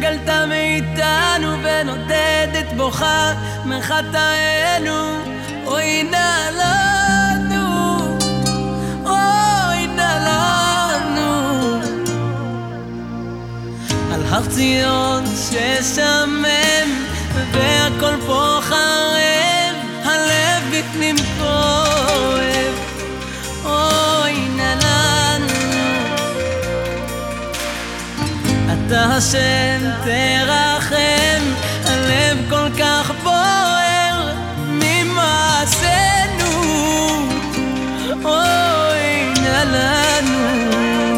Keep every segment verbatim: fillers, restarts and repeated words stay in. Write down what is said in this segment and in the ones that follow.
הסתכלת מאיתנו ונודדת בוכה מחטאינו. אוי נא לנו, אוי נא לנו, על הר ציון ששמם והכל פה חרב, הלב בפנים כואב. אוי נא לנו, אתה השם תרחם, הלב כל כך בוער ממעשינו. אוי נא לנו,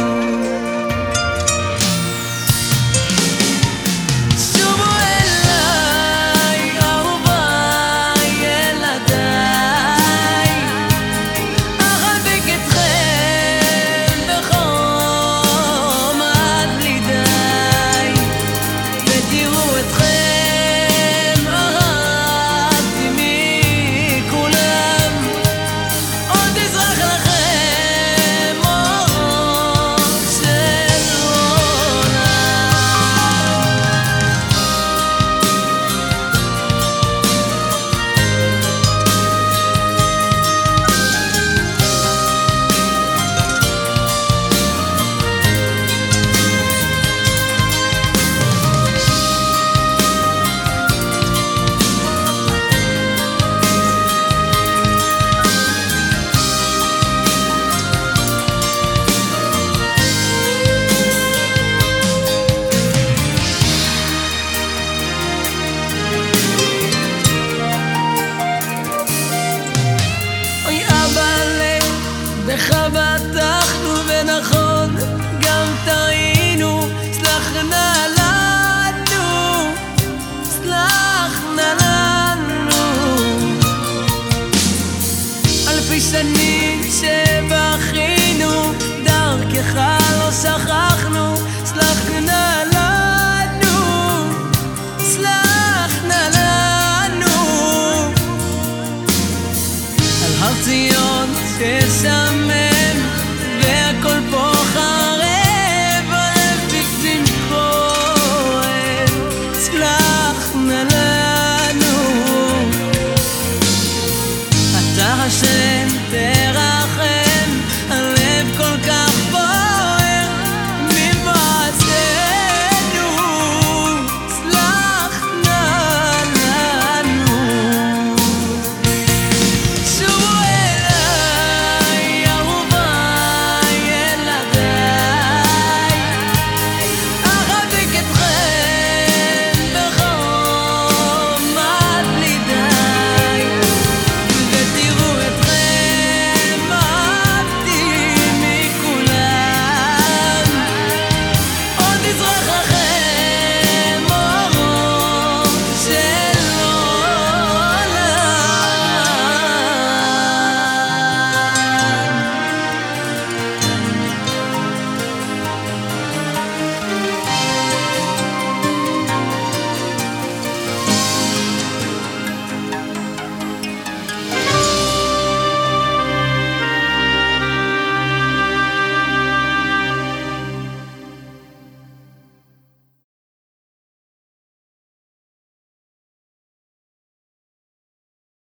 שובו אליי אהוביי ילדיי, אחבק אתכם בחום עד בלי די, ותראו אתכם אהבתי מכולם, עוד אזרח לכם אור של עולם. אוי אבא לב, בך בטחנו ונכון גם טעינו, סלח נא לנו, סלח נא לנו. אלפי שנים שבכינו, דרכך לא שכחנו, סלח נא לנו, סלח נא לנו. על הר ציון ששמם והכל פה חרב, הלב בפנים כואב, סלח נא לנו, אתה השם